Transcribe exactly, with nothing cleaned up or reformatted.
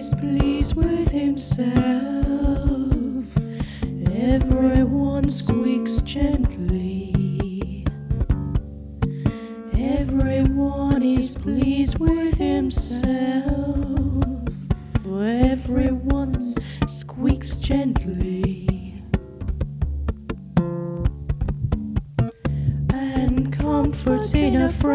is pleased with himself. Everyone squeaks gently. Everyone is pleased with himself. Everyone squeaks gently.